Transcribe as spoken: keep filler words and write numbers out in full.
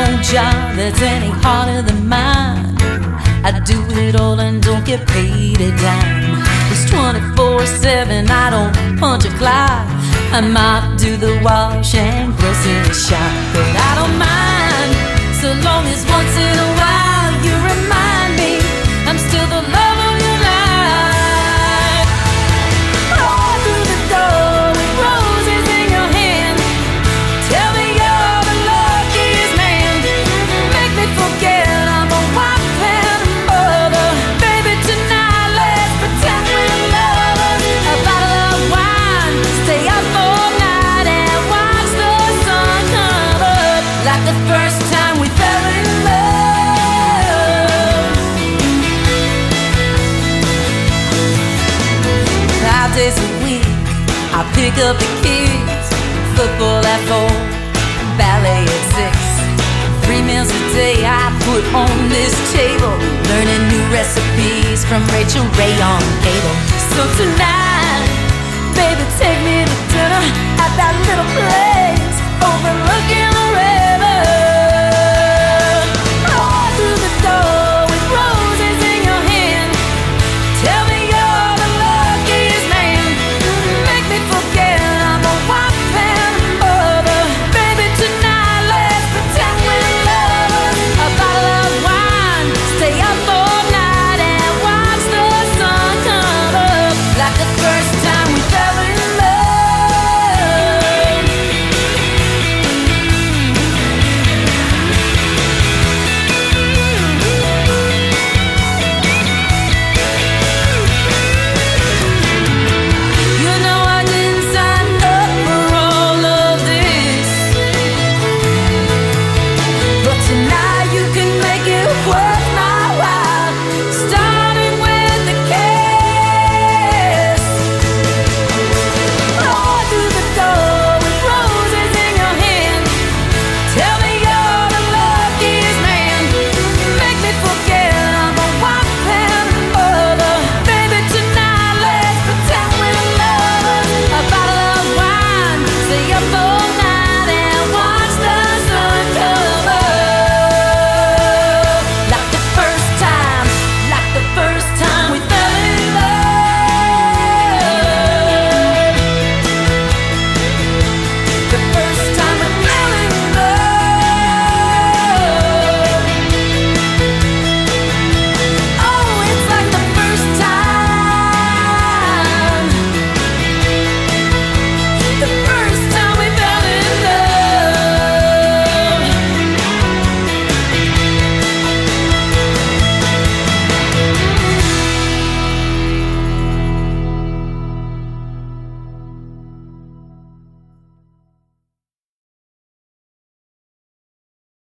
no job that's any harder than mine. I do it all and don't get paid a dime. It's twenty-four seven, I don't punch a clock. I might do the wash and grocery shop, but I don't mind, so long as once in a while you remind me I'm still the love of your life. Walk through the door with roses in your hand. Tell me you're the luckiest man. Make me forget I'm a wife and a mother. Baby, tonight let's pretend we're lovers. A bottle of wine, stay up all night and watch the sun come up, like the first time we fell in love. Five days a week I pick up the kids. Football at four, ballet at six. Three meals a day I put on this table, learning new recipes from Rachel Ray on cable. So tonight, baby, take me to dinner at that little place overlooking